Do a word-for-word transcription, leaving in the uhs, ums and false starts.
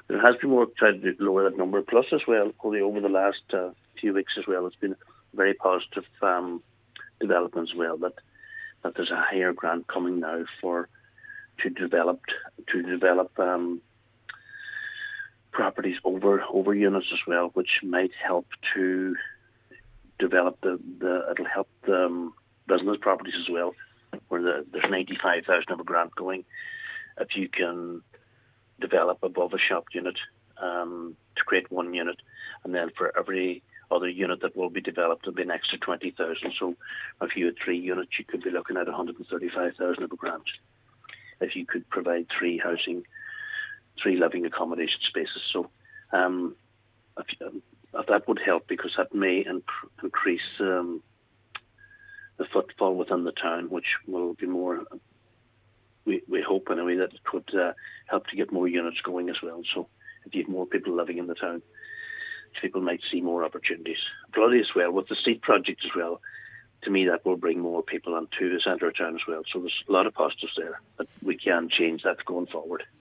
there has been work trying to lower that number. Plus, as well, only over the last uh, few weeks as well, it's been a very positive um, development as well. That that there's a higher grant coming now for to develop to develop um, properties over over units as well, which might help to develop the, the it'll help the um, business properties as well, where the, there's ninety-five thousand of a grant going. If you can develop above a shop unit um, to create one unit, and then for every other unit that will be developed, there'll be an extra twenty thousand. So if you had three units, you could be looking at one hundred thirty-five thousand of a grant. If you could provide three housing, three living accommodation spaces. So um, if, um, if that would help, because that may inc- increase um, the footfall within the town, which will be more, we, we hope anyway, that it would uh, help to get more units going as well. So if you have more people living in the town, people might see more opportunities. Bloody as well, with the seat project as well, to me that will bring more people onto the centre of town as well. So there's a lot of positives there that we can change that going forward.